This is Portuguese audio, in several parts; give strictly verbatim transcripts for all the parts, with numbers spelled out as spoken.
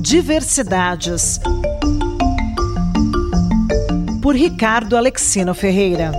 Diversidades, por Ricardo Alexino Ferreira.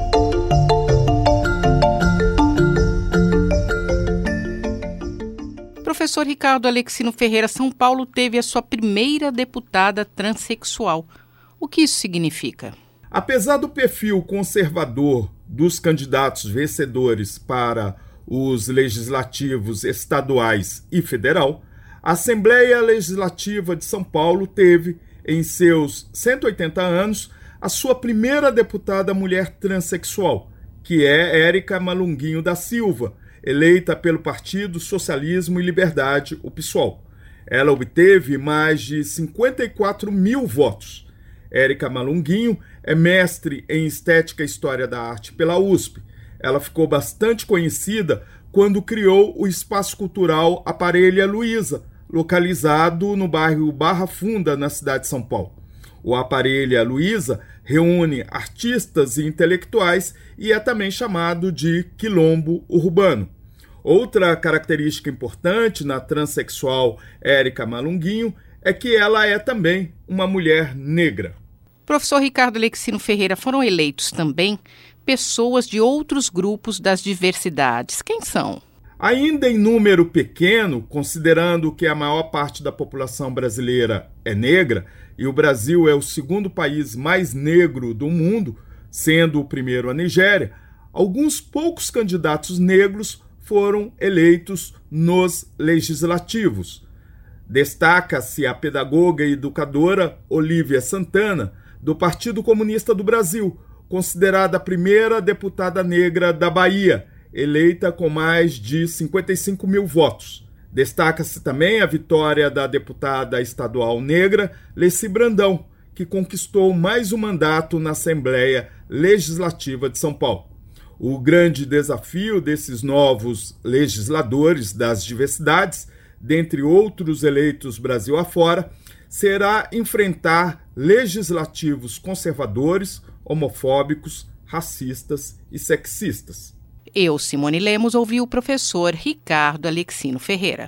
Professor Ricardo Alexino Ferreira, São Paulo teve a sua primeira deputada transexual. O que isso significa? Apesar do perfil conservador dos candidatos vencedores para os legislativos estaduais e federal, a Assembleia Legislativa de São Paulo teve, em seus cento e oitenta anos, a sua primeira deputada mulher transexual, que é Érica Malunguinho da Silva, eleita pelo Partido Socialismo e Liberdade, o PSOL. Ela obteve mais de cinquenta e quatro mil votos. Érica Malunguinho é mestre em Estética e História da Arte pela U S P. Ela ficou bastante conhecida quando criou o Espaço Cultural Aparelha Luiza, localizado no bairro Barra Funda, na cidade de São Paulo. O Aparelha Luiza reúne artistas e intelectuais e é também chamado de quilombo urbano. Outra característica importante na transexual Érica Malunguinho é que ela é também uma mulher negra. Professor Ricardo Alexino Ferreira, foram eleitos também pessoas de outros grupos das diversidades. Quem são? Ainda em número pequeno, considerando que a maior parte da população brasileira é negra, e o Brasil é o segundo país mais negro do mundo, sendo o primeiro a Nigéria, alguns poucos candidatos negros foram eleitos nos legislativos. Destaca-se a pedagoga e educadora Olívia Santana, do Partido Comunista do Brasil, considerada a primeira deputada negra da Bahia, eleita com mais de cinquenta e cinco mil votos. Destaca-se também a vitória da deputada estadual negra Leci Brandão, que conquistou mais um mandato na Assembleia Legislativa de São Paulo. O grande desafio desses novos legisladores das diversidades, dentre outros eleitos Brasil afora, será enfrentar legislativos conservadores, homofóbicos, racistas e sexistas. Eu, Simone Lemos, ouvi o professor Ricardo Alexino Ferreira.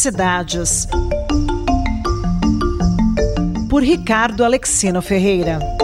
Diversidades, por Ricardo Alexino Ferreira.